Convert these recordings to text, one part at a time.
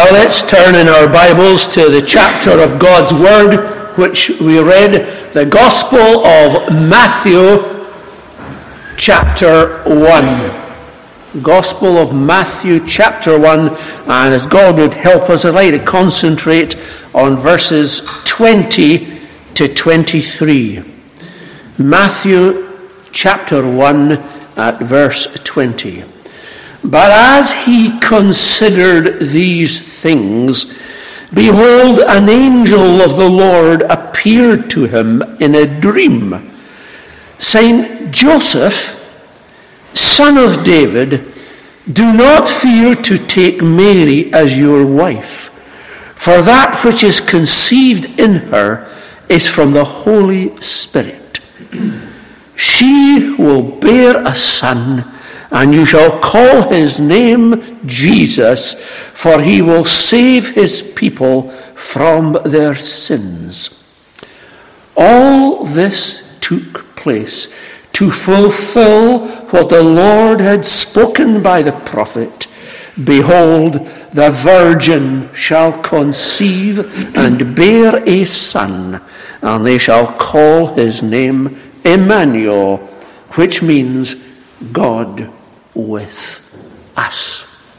Now let's turn in our Bibles to the chapter of God's Word which we read, the Gospel of Matthew, chapter 1. Gospel of Matthew, chapter 1, and as God would help us, I'd like to concentrate on verses 20 to 23. Matthew, chapter 1, at verse 20. But as he considered these things, behold, an angel of the Lord appeared to him in a dream, saying, Joseph, son of David, do not fear to take Mary as your wife, for that which is conceived in her is from the Holy Spirit. She will bear a son, and you shall call his name Jesus, for he will save his people from their sins. All this took place to fulfill what the Lord had spoken by the prophet. Behold, the virgin shall conceive and bear a son, and they shall call his name Emmanuel, which means God with us.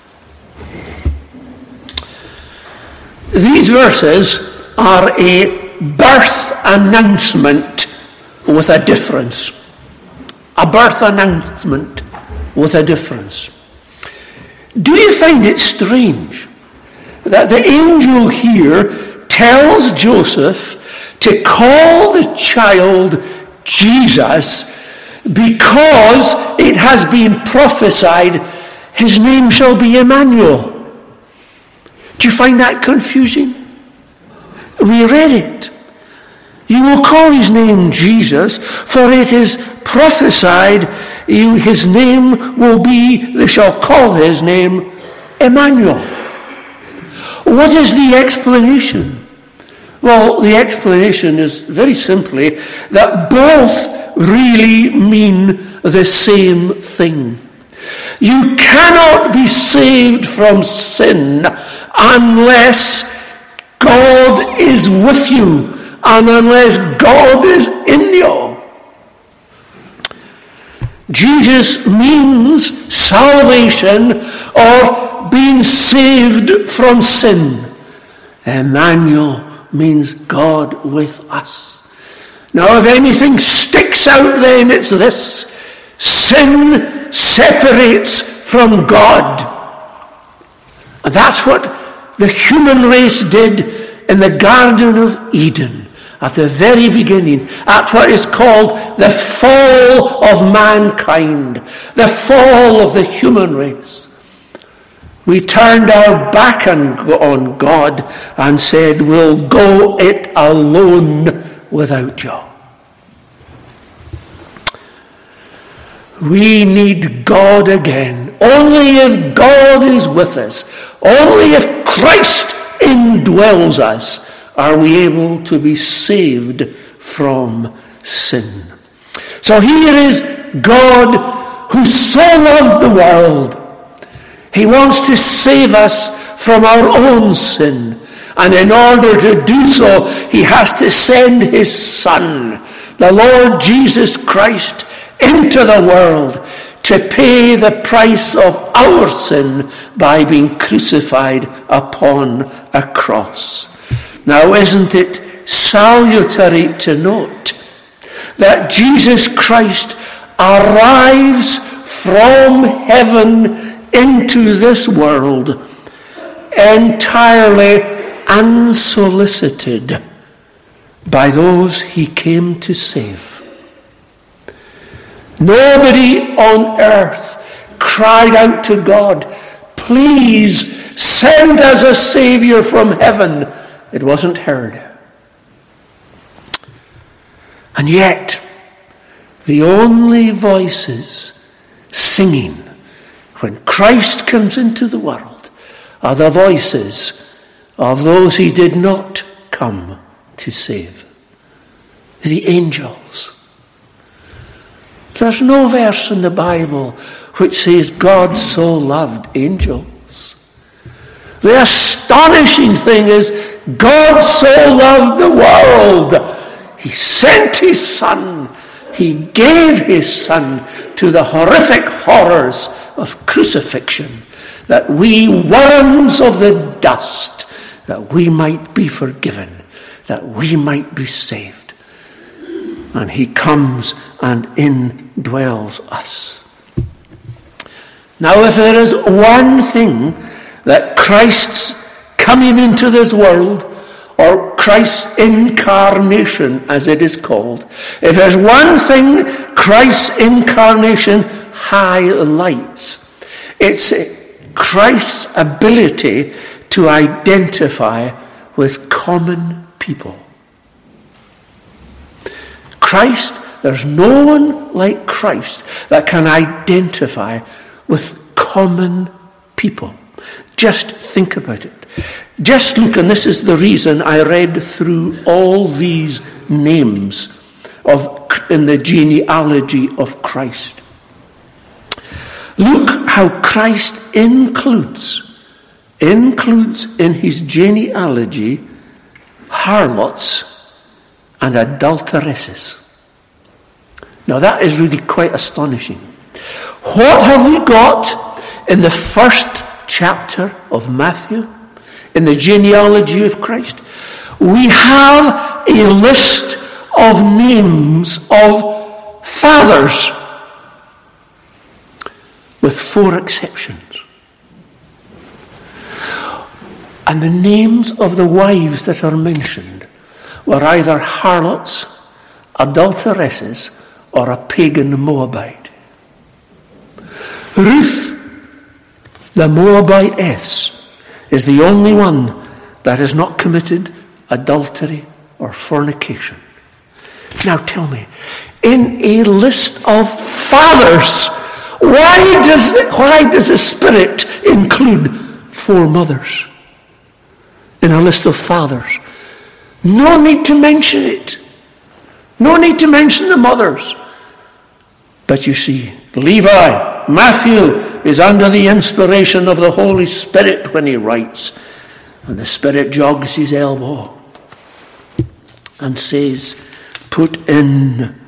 These verses are a birth announcement with a difference. A birth announcement with a difference. Do you find it strange that the angel here tells Joseph to call the child Jesus because it has been prophesied his name shall be Emmanuel? Do you find that confusing? We read it. You will call his name Jesus, for it is prophesied his name will be, they shall call his name Emmanuel. What is the explanation? Well, the explanation is very simply that both really mean the same thing. You cannot be saved from sin unless God is with you and unless God is in you. Jesus means salvation or being saved from sin. Emmanuel means God with us. Now, if anything sticks out, then it's this: sin separates from God. And that's what the human race did in the Garden of Eden at the very beginning, at what is called the fall of mankind, the fall of the human race. We turned our back on God and said, we'll go it alone without you. We need God again. Only if God is with us, only if Christ indwells us, are we able to be saved from sin. So here is God who so loved the world. He wants to save us from our own sin. And in order to do so, he has to send his Son, the Lord Jesus Christ, into the world to pay the price of our sin by being crucified upon a cross. Now, isn't it salutary to note that Jesus Christ arrives from heaven into this world entirely unsolicited by those he came to save? Nobody on earth cried out to God, please send us a Savior from heaven. It wasn't heard. And yet, the only voices singing when Christ comes into the world are the voices of those he did not come to save. The angels. There's no verse in the Bible which says God so loved angels. The astonishing thing is, God so loved the world, he sent his Son. He gave his Son to the horrific horrors of crucifixion, that we worms of the dust, that we might be forgiven, that we might be saved. And he comes and indwells us. Now, if there is one thing that Christ's coming into this world, or Christ's incarnation, as it is called, if there's one thing Christ's incarnation highlights, it's Christ's ability to identify with common people. Christ, there's no one like Christ that can identify with common people. Just think about it. Just look, and this is the reason I read through all these names in the genealogy of Christ. Look how Christ includes in his genealogy harlots and adulteresses. Now that is really quite astonishing. What have we got in the first chapter of Matthew, in the genealogy of Christ? We have a list of names of fathers, with 4 exceptions. And the names of the wives that are mentioned were either harlots, adulteresses, or a pagan Moabite. Ruth, the Moabitess, is the only one that has not committed adultery or fornication. Now tell me, in a list of fathers, why does the Spirit include 4 mothers in a list of fathers? No need to mention it. No need to mention the mothers. But you see, Levi, Matthew, is under the inspiration of the Holy Spirit when he writes. And the Spirit jogs his elbow and says, put in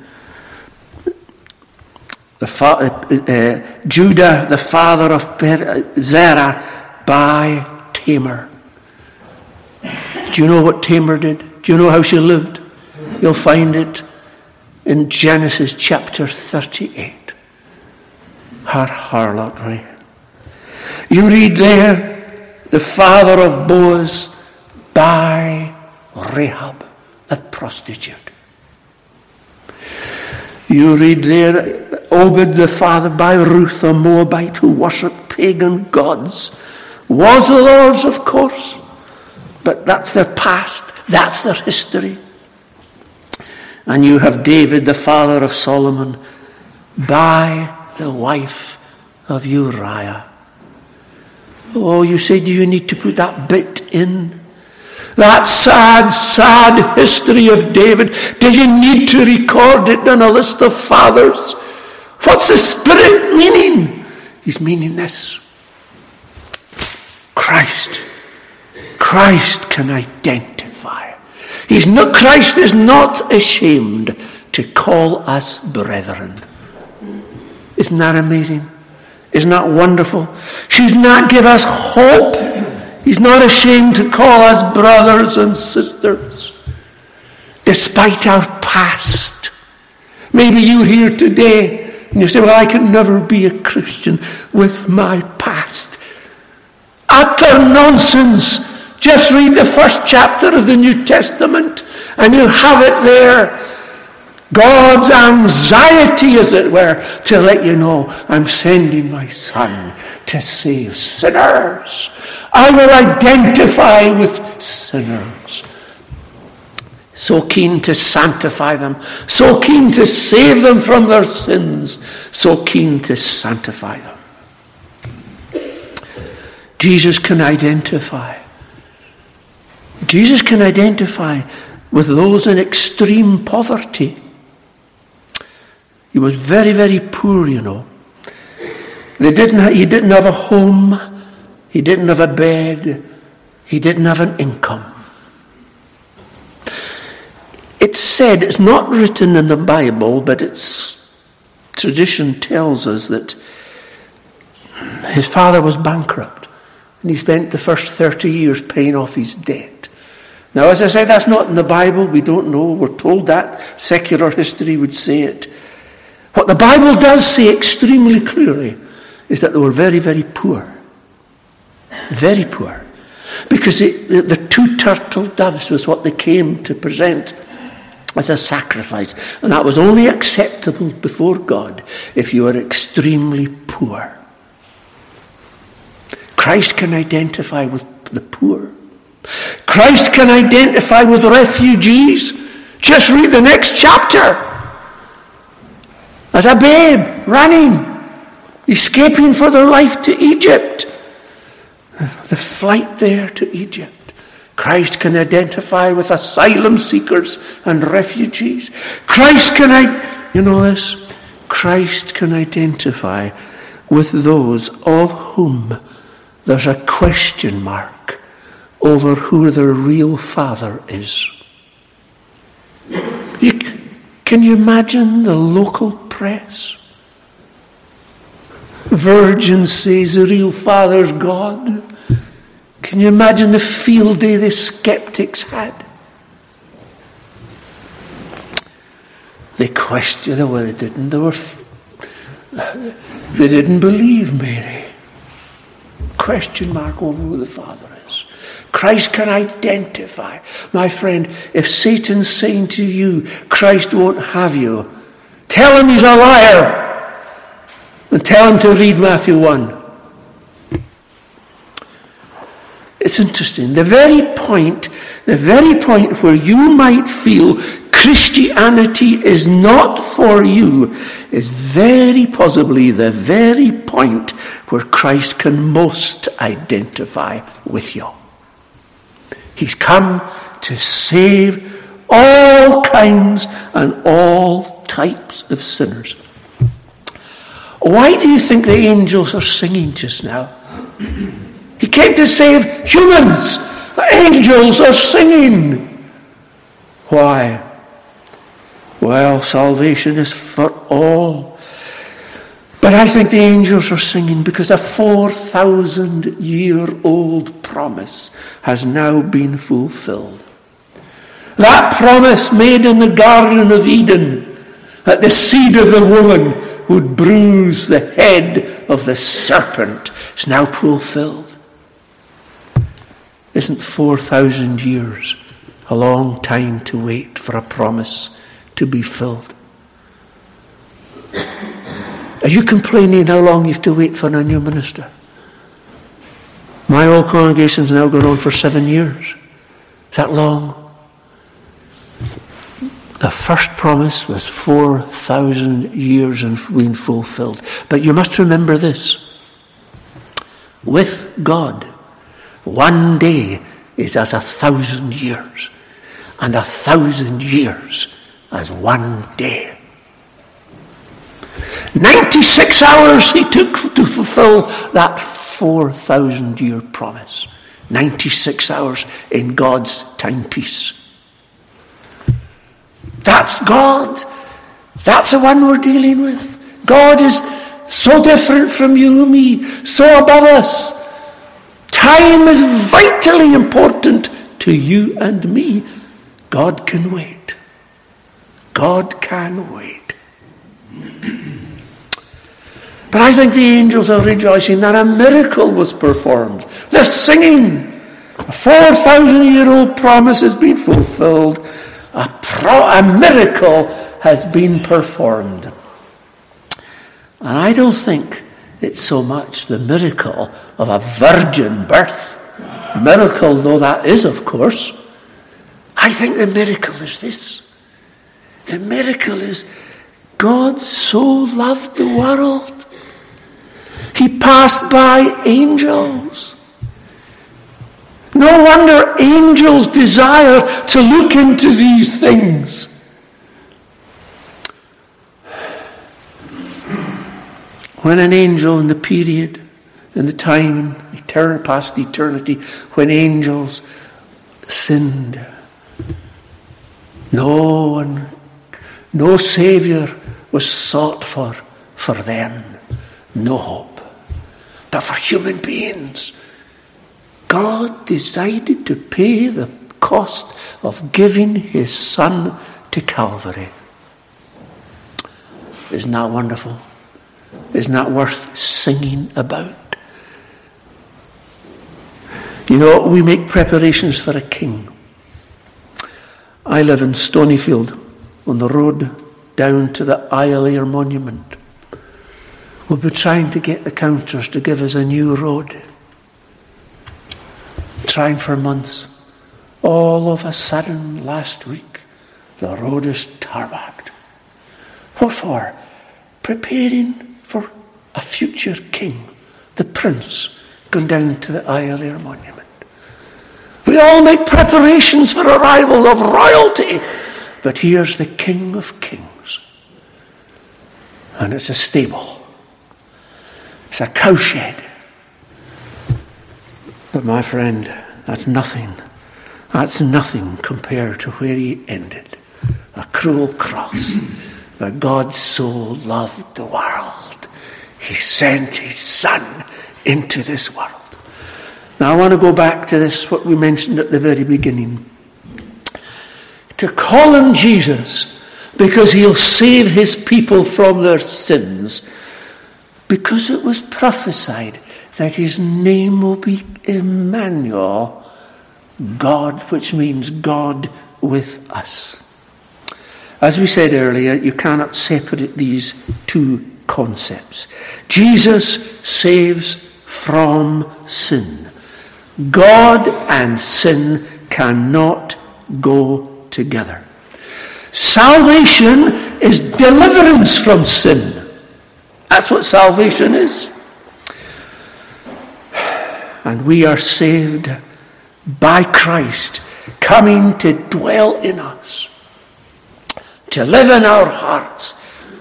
Judah, the father of Zerah, by Tamar. Do you know what Tamar did? Do you know how she lived? You'll find it in Genesis chapter 38. Her harlotry. You read there, the father of Boaz by Rahab, a prostitute. You read there, Obed, the father by Ruth, a Moabite who worshipped pagan gods. Was the Lord's, of course, but that's their past, that's their history. And you have David, the father of Solomon, by the wife of Uriah. Oh, you say, do you need to put that bit in? That sad, sad history of David. Do you need to record it on a list of fathers? What's the Spirit meaning? He's meaning this. Christ can identify. Christ is not ashamed to call us brethren. Isn't that amazing? Isn't that wonderful? Should not give us hope. He's not ashamed to call us brothers and sisters, despite our past. Maybe you're here today and you say, well, I can never be a Christian with my past. Utter nonsense. Just read the first chapter of the New Testament and you'll have it there. God's anxiety, as it were, to let you know, I'm sending my Son to save sinners. I will identify with sinners. So keen to sanctify them, so keen to save them from their sins, so keen to sanctify them. Jesus can identify. Jesus can identify with those in extreme poverty. He was very, very poor, you know. He didn't have a home. He didn't have a bed. He didn't have an income. It's said, it's not written in the Bible, but tradition tells us that his father was bankrupt, and he spent the first 30 years paying off his debt. Now, as I said, that's not in the Bible. We don't know. We're told that. Secular history would say it. What the Bible does say extremely clearly is that they were very, very poor. Very poor. Because the 2 turtle doves was what they came to present as a sacrifice. And that was only acceptable before God if you were extremely poor. Christ can identify with the poor. Christ can identify with refugees. Just read the next chapter. As a babe, running, escaping for their life to Egypt. The flight there to Egypt. Christ can identify with asylum seekers and refugees. Christ can identify with those of whom there's a question mark over who their real father is. Can you imagine the local press? Virgin says the real father's God. Can you imagine the field day the skeptics had? They questioned, well, they didn't. They didn't believe Mary. Question mark over who the Father is. Christ can identify. My friend, if Satan's saying to you, Christ won't have you, tell him he's a liar. And tell him to read Matthew 1. It's interesting. The very point where you might feel Christianity is not for you is very possibly the very point where Christ can most identify with you. He's come to save all kinds and all types of sinners. Why do you think the angels are singing just now? He came to save humans. The angels are singing. Why? Well, salvation is for all. But I think the angels are singing because a 4,000-year-old promise has now been fulfilled. That promise made in the Garden of Eden, that the seed of the woman would bruise the head of the serpent, is now fulfilled. Isn't 4,000 years a long time to wait for a promise to be filled? Are you complaining how long you have to wait for a new minister? My old congregation's now gone on for 7 years. Is that long? The first promise was 4,000 years and been fulfilled. But you must remember this. With God, 1 day is as 1,000 years, and 1,000 years as 1 day. 96 hours he took to fulfill that 4,000-year promise. 96 hours in God's timepiece. That's God. That's the one we're dealing with. God is so different from you and me, so above us. Time is vitally important to you and me. God can wait. God can wait. But I think the angels are rejoicing that a miracle was performed. They're singing. A 4,000-year-old promise has been fulfilled. A miracle has been performed. And I don't think it's so much the miracle of a virgin birth. Miracle though that is, of course. I think the miracle is this. The miracle is God so loved the world. He passed by angels. No wonder angels desire to look into these things. When an angel in the period in the time, past eternity, when angels sinned. No Saviour was sought for them. No hope. But for human beings, God decided to pay the cost of giving his Son to Calvary. Isn't that wonderful? Isn't that worth singing about? You know, we make preparations for a king. I live in Stonyfield, on the road down to the Isle Ayr Monument. We've been trying to get the counters to give us a new road. Trying for months. All of a sudden, last week, the road is tarmacked. What for? Preparing for a future king, the prince, going down to the Isle Ayr Monument. We all make preparations for arrival of royalty, but here's the King of Kings. And it's a stable. It's a cowshed. But my friend, that's nothing. That's nothing compared to where he ended. A cruel cross. That God so loved the world, he sent his Son into this world. Now I want to go back to this, what we mentioned at the very beginning. To call him Jesus because he'll save his people from their sins. Because it was prophesied that his name will be Emmanuel, God, which means God with us. As we said earlier, you cannot separate these two concepts. Jesus saves from sin. God and sin cannot go together. Salvation is deliverance from sin. That's what salvation is. And we are saved by Christ coming to dwell in us, to live in our hearts.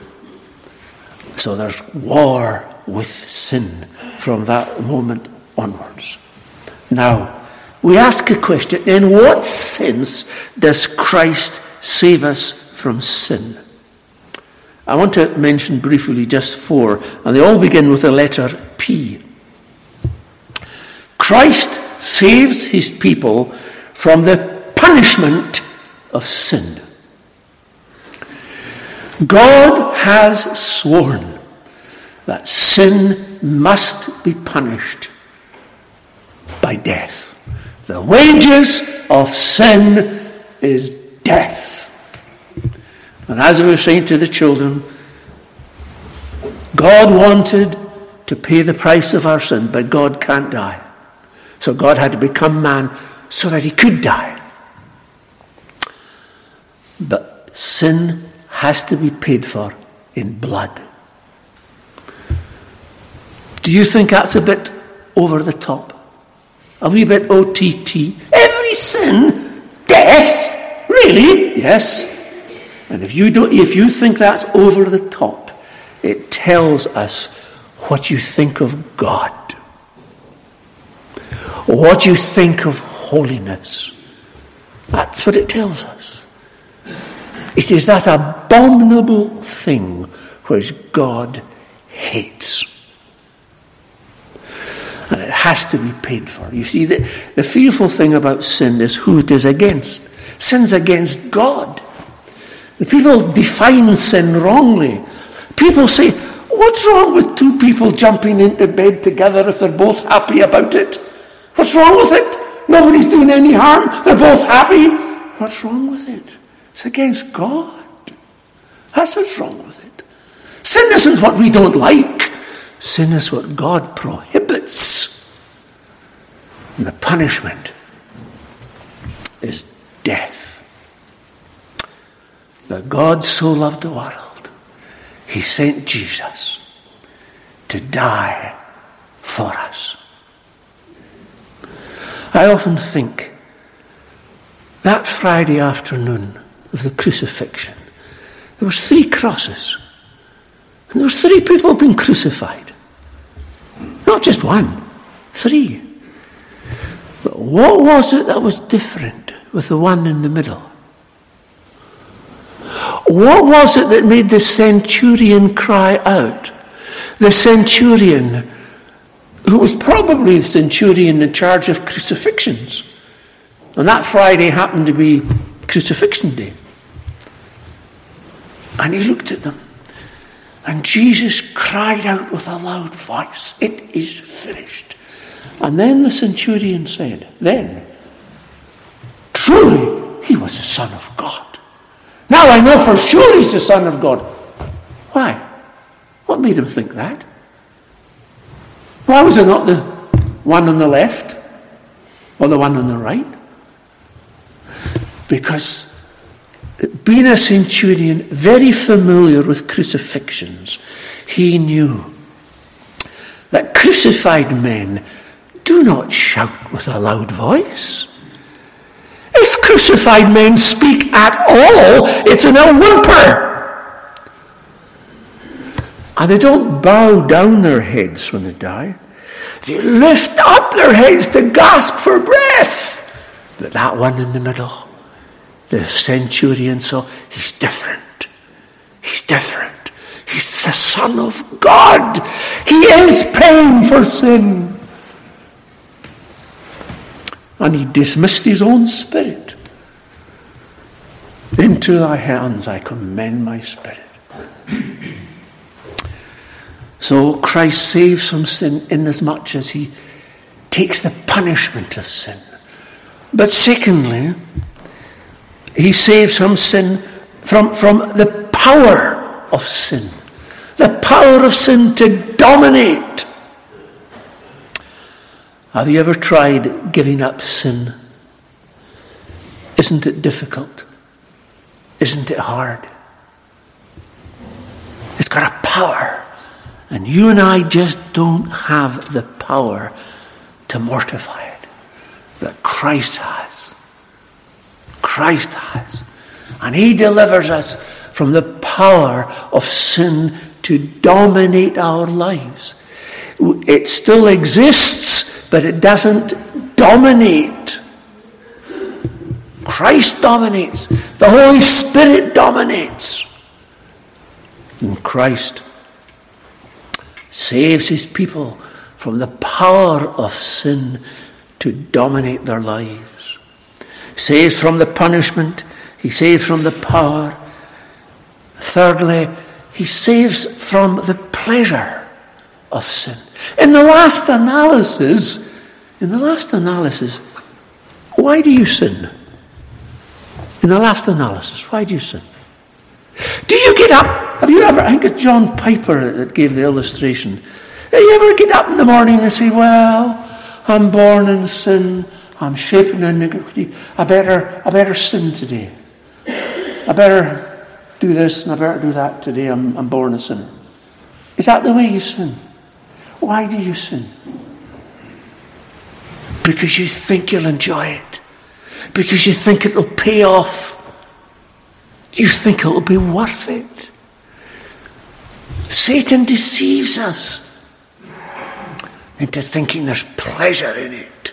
So there's war with sin from that moment onwards. Now, we ask a question, in what sense does Christ save us from sin? I want to mention briefly just four, and they all begin with the letter P. Christ saves his people from the punishment of sin. God has sworn that sin must be punished by death. The wages of sin is death. And as I was saying to the children, God wanted to pay the price of our sin, but God can't die. So God had to become man so that he could die. But sin has to be paid for in blood. Do you think that's a bit over the top? A wee bit OTT? Every sin, death? Really? Yes. And if you think that's over the top, it tells us what you think of God. What you think of holiness. That's what it tells us. It is that abominable thing which God hates. And it has to be paid for. You see, the fearful thing about sin is who it is against. Sin's against God. The people define sin wrongly. People say, what's wrong with two people jumping into bed together if they're both happy about it? What's wrong with it? Nobody's doing any harm. They're both happy. What's wrong with it? It's against God. That's what's wrong with it. Sin isn't what we don't like. Sin is what God prohibits. And the punishment is death. But God so loved the world, he sent Jesus to die for us. I often think that Friday afternoon of the crucifixion, there was 3 crosses. And there was 3 people being crucified. Not just one, 3. But what was it that was different with the one in the middle? What was it that made the centurion cry out? The centurion, who was probably the centurion in charge of crucifixions. And that Friday happened to be crucifixion day. And he looked at them. And Jesus cried out with a loud voice, "It is finished." And then the centurion said, "Truly, he was the Son of God. Now I know for sure he's the Son of God." Why? What made him think that? Why was it not the one on the left or the one on the right? Because being a centurion, very familiar with crucifixions, he knew that crucified men do not shout with a loud voice. If crucified men speak at all, it's in a whimper. And they don't bow down their heads when they die. They lift up their heads to gasp for breath. But that one in the middle, the centurion saw, he's different. He's different. He's the Son of God. He is paying for sin. And he dismissed his own spirit. Into thy hands I commend my spirit. So Christ saves from sin inasmuch as he takes the punishment of sin. But secondly, he saves from sin, from the power of sin. The power of sin to dominate. Have you ever tried giving up sin? Isn't it difficult? Isn't it hard? It's got a power. And you and I just don't have the power to mortify it. But Christ has. Christ has. And he delivers us from the power of sin to dominate our lives. It still exists, but it doesn't dominate. Christ dominates. The Holy Spirit dominates. And Christ saves his people from the power of sin to dominate their lives. Saves from the punishment. He saves from the power. Thirdly, he saves from the pleasure of sin. In the last analysis, why do you sin? In the last analysis, why do you sin? Do you get up? Have you ever, I think it's John Piper that gave the illustration. Do you ever get up in the morning and say, well, I'm born in sin, I'm shaping in iniquity, I better sin today. I better do this and I better do that today, I'm born a sinner. Is that the way you sin? Why do you sin? Because you think you'll enjoy it. Because you think it'll pay off. You think it'll be worth it. Satan deceives us into thinking there's pleasure in it.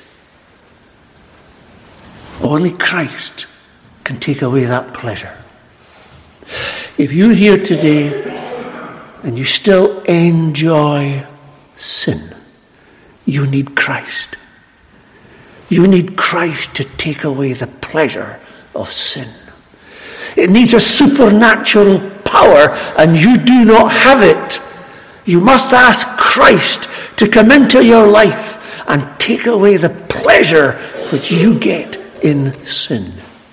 Only Christ can take away that pleasure. If you're here today and you still enjoy sin, you need Christ. You need Christ to take away the pleasure of sin. It needs a supernatural power, and you do not have it. You must ask Christ to come into your life and take away the pleasure which you get in sin.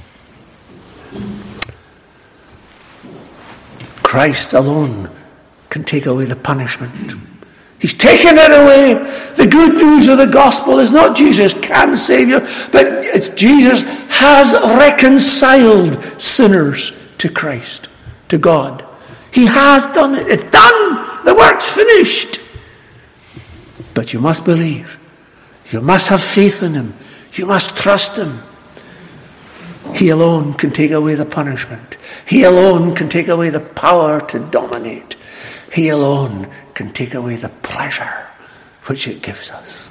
Christ alone can take away the punishment. He's taken it away. The good news of the gospel is not Jesus can save you, but it's Jesus has reconciled sinners to Christ, to God. He has done it. It's done. The work's finished. But you must believe. You must have faith in him. You must trust him. He alone can take away the punishment. He alone can take away the power to dominate. He alone can take away the pleasure which it gives us.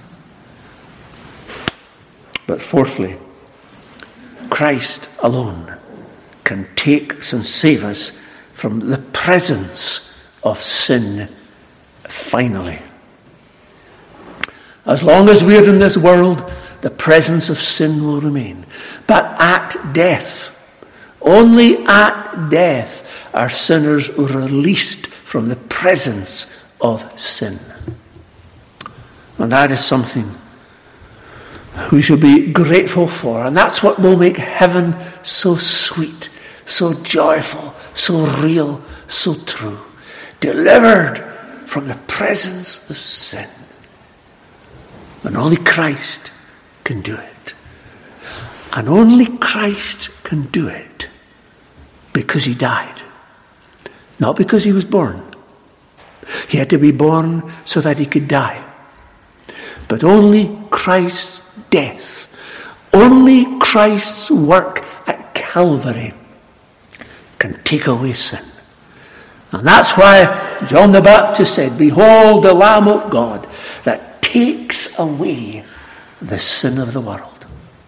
But fourthly, Christ alone can take us and save us from the presence of sin finally. As long as we're in this world, the presence of sin will remain. But at death, only at death, are sinners released from the presence of sin. And that is something we should be grateful for. And that's what will make heaven so sweet, so joyful, so real, so true. Delivered from the presence of sin. And only Christ can do it. And only Christ can do it because he died. Not because he was born. He had to be born so that he could die. But only Christ's death, only Christ's work at Calvary can take away sin. And that's why John the Baptist said, "Behold the Lamb of God that takes away the sin of the world."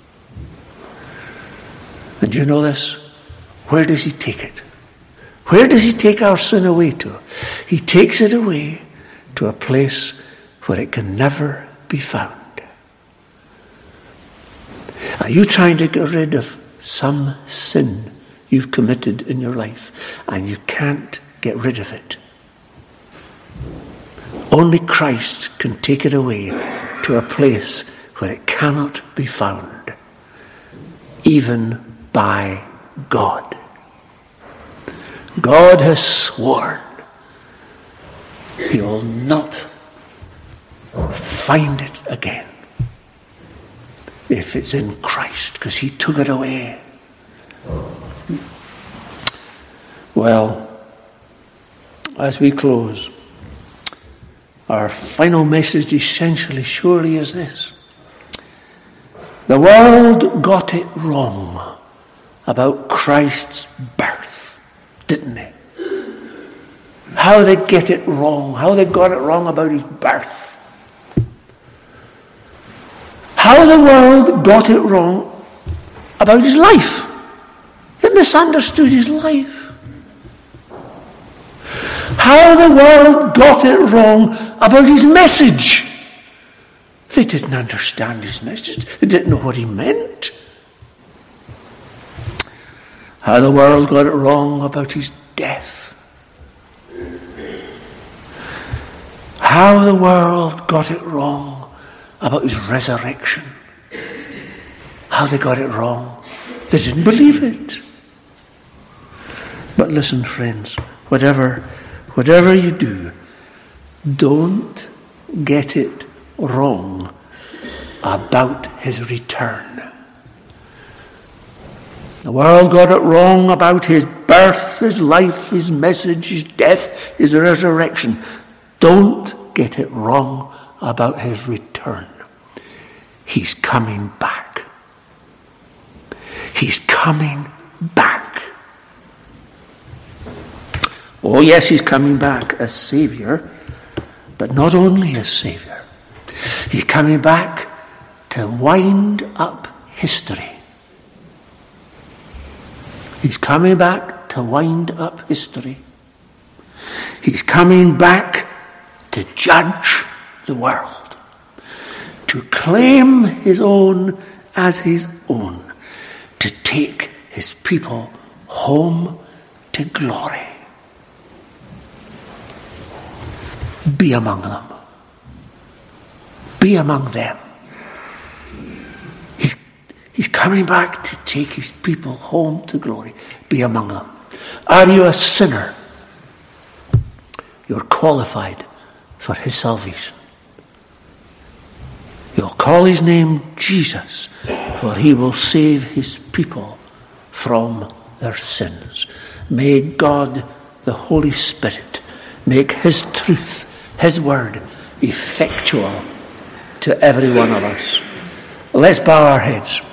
And you know this? Where does he take it? Where does he take our sin away to? He takes it away to a place where it can never be found. Are you trying to get rid of some sin you've committed in your life and you can't get rid of it? Only Christ can take it away to a place where it cannot be found, even by God. God has sworn he will not find it again if it's in Christ, because he took it away. Well, as we close, our final message essentially surely is this. The world got it wrong about Christ's birth, didn't they? How they get it wrong, how they got it wrong about his birth. How the world got it wrong about his life. They misunderstood his life. How the world got it wrong about his message. They didn't understand his message. They didn't know what he meant. How the world got it wrong about his death. How the world got it wrong about his resurrection. How they got it wrong. They didn't believe it. But listen, friends, whatever you do, don't get it wrong about his return. The world got it wrong about his birth, his life, his message, his death, his resurrection. Don't get it wrong about his return. He's coming back. He's coming back. Oh yes, he's coming back as Saviour, but not only as Saviour. He's coming back to wind up history. He's coming back to wind up history. He's coming back to judge the world, to claim his own as his own, to take his people home to glory. Be among them. Be among them. He's coming back to take his people home to glory. Be among them. Are you a sinner? You're qualified for his salvation. You'll call his name Jesus, for he will save his people from their sins. May God, the Holy Spirit, make his truth, his word, effectual to every one of us. Let's bow our heads.